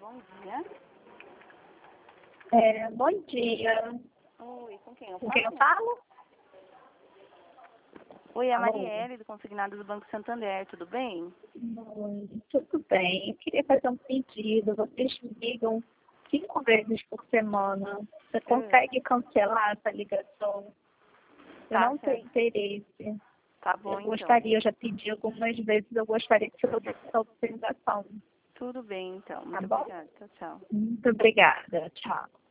bom dia. Bom dia. Oi, com quem eu Com falo? quem eu falo? Oi, é a Alô? Marielle, do Consignado do Banco Santander, tudo bem? Oi, tudo bem. Eu queria fazer um pedido. Vocês me ligam 5 vezes por semana. Você consegue cancelar essa ligação? Eu Tá não tenho certo. interesse. Tá bom, Eu então. gostaria, eu já pedi algumas vezes, eu gostaria que você desse essa autorização. Tudo bem, então. Tá Muito bom? obrigada. Tchau, tchau. Muito obrigada. Tchau.